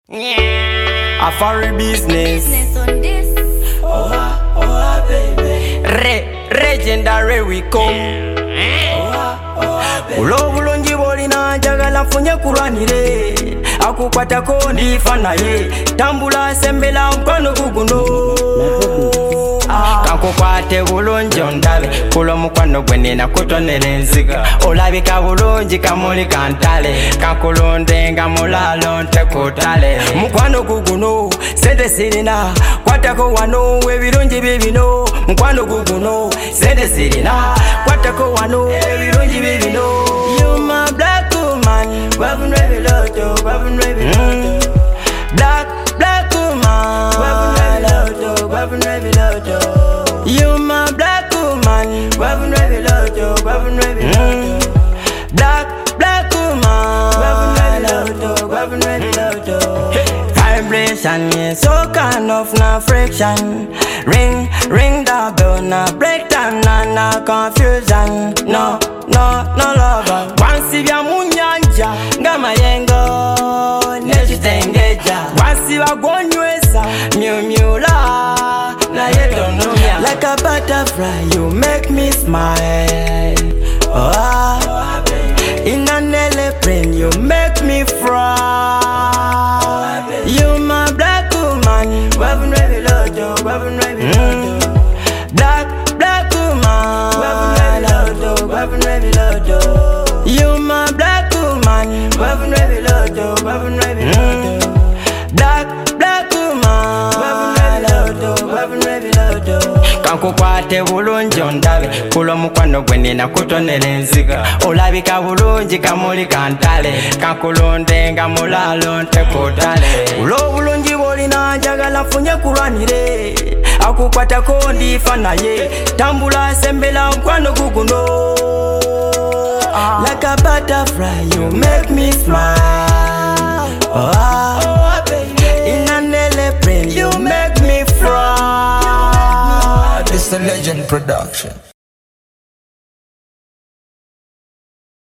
A furry business. On this. Legendary we come. Ulo bulungi bolina njagala nfunye kulwanire akukwatako ndifa naye tambula sembela mkono guguno kankukwate bulungi ondabe kulo mukwano gwe nina kutonera enziga olabika bulungi kamuli kantale kankulonde nga mulalo nte kutale mukwano guguno sente sirina kwatako wano ebirungi bibino mukwano guguno sente sirina kwatako wano ebirungi bibino. You my black woman, wavun revi loto, wavun revi loto. Black woman, wavun revi loto, wavun revi loto. You my black woman, wavun revi loto, wavun revi loto. Black woman, wavun revi loto, wavun revi loto. Vibration, yeah, so kind of no friction. Ring the bell, no break time, no confusion. No lover. Wansi vya munyanja, ngama yengo, nechitengeja. Wansi wagonyweza, miula, na yetonumia. Like a butterfly, you make me smile. Oh, in an airplane, you make me fry. You my black woman, wavun revi loto, wavun revi loto. Black woman, wavun revi loto, wavun revi loto. You my black woman, wavun revi loto, wavun revi loto. Black woman, wavun revi loto, wavun revi loto. Kankukwate bulungi ondabe kulo mukwano gwe nina kutonera enziga olabika bulungi kamuli kantale kankulonde nga mulalo nte kutale ulo bulungi bolina njagala nfunye kulwanire akukwatako ndifa naye tambula sembela mukwano guguno. Like a butterfly you make me smile. Oh, in an airplane you make me fly. It's a legend production.